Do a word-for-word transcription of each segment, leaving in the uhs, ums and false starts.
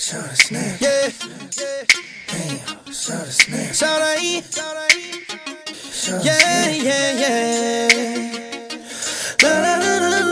Shout a snap. Yeah. Damn. Shout a snap. Shout out E. Shout a Yeah, snap. yeah, yeah. Da, da, da, da.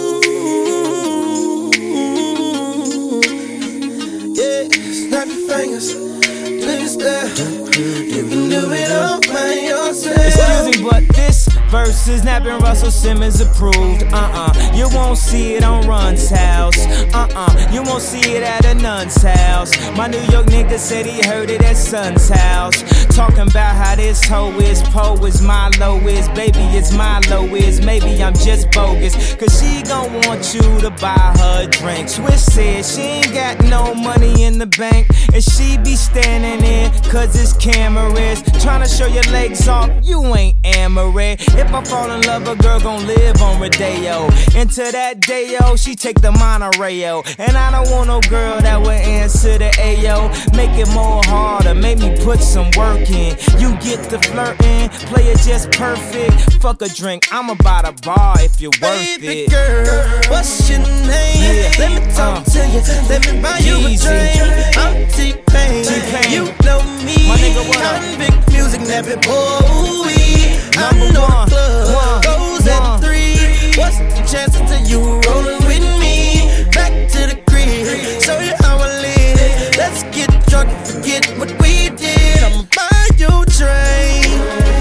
Yeah, snap your fingers. Please stare. You can do it all by yourself. Excuse me, but this verse is Nappin' Russell Simmons approved. Uh-uh, you won't see it on Run's house. Uh-uh, you won't see it at a nun's house. My New York nigga said he heard it at Son's house. Talking about how this hoe is, po is, Milo is, baby it's Milo is. Maybe I'm just bogus, cause she gon' want you to buy her a drink. Swiss said she ain't got no money in the bank, and she be standing in cause it's cameras. Tryna show your legs off, you ain't Amaret. If I fall in love, a girl gon' live on Rodeo. Into that day-o, she take the monorail. And I don't want no girl that would answer the Ayo. Make it more harder, make me put some work in. You get the flirting, play it just perfect. Fuck a drink, I'm about a bar if you're worth Baby it. girl, what's your name? Yeah. Let me talk Uh. to you. Let me buy you a Jeezy. drink. I'm T-Pain. T-Pain. You know me. My nigga, what up? Convict music, nappy boy. I Number know one. the club One. goes One. at three. What's the chances of you rolling with me? Back to the crib, show you how I live. Let's get drunk and forget what we did. I'ma buy you a drink.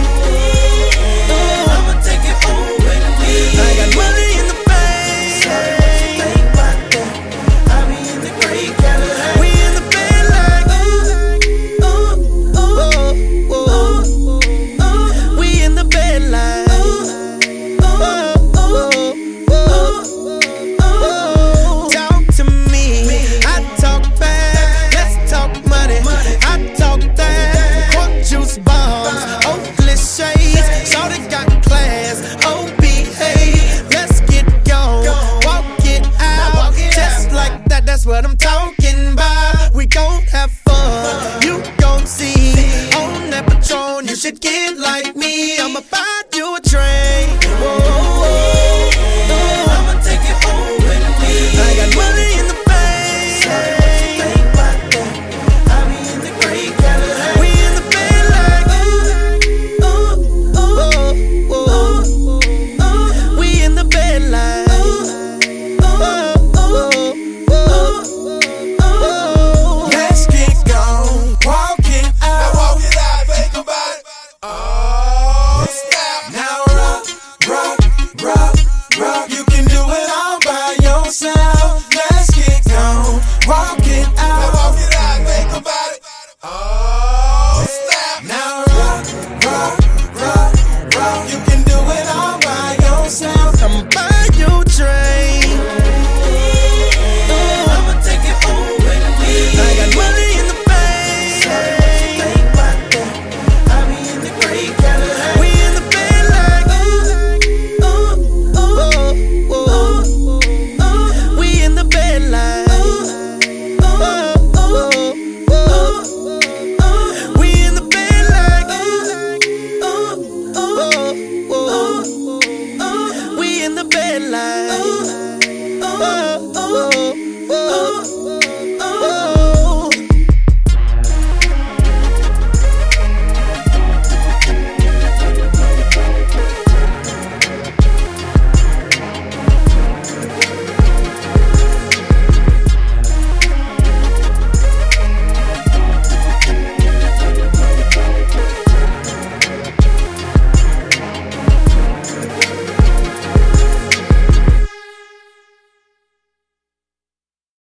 Oh, I'ma take it home with me. I got money in the bank. Sorry, what you think about that? I be in the gray Cadillac. We in the bed like ooh, ooh, ooh, ooh, ooh. We in the bed like ooh, ooh, ooh, ooh. Talk to me, I talk back. Let's talk money, I talk that. Quart juice bombs, Oakley shades. Shorty got class, oh behave. Let's get gone, walk it out, just like that. That's what I'm talking about. We gon' have fun, you gon' see. On that Patron, you should get like me. I'ma buy you a drink. Whoa, whoa, whoa. I'ma take it home with me. I got money in the bank. Sorry, what you think about that? I be in the gray Cadillac. We in the bed like ooh, ooh, ooh, ooh, ooh. We in the bed like ooh, ooh, ooh, ooh. Let's get gone, walk it out. Now walk it out, think about it. Oh, snap. Now rock, rock, rock, rock. You can do it all by yourself. Let's get gone, walk it out. Now walk it out, think about it. Oh, snap. Now rock, rock, rock, rock. You can do it all by yourself. I'ma buy you a drink. Ooh, I'ma take it home with me. I got money in the bank. Sorry, what you think about that? I be in the gray Cadillac. We in the bed like ooh, ooh, ooh, ooh, ooh. We in the bed like ooh, ooh, ooh, ooh. We in the bed like ooh, ooh, ooh, ooh. We in the bed like ooh, ooh, ooh, ooh.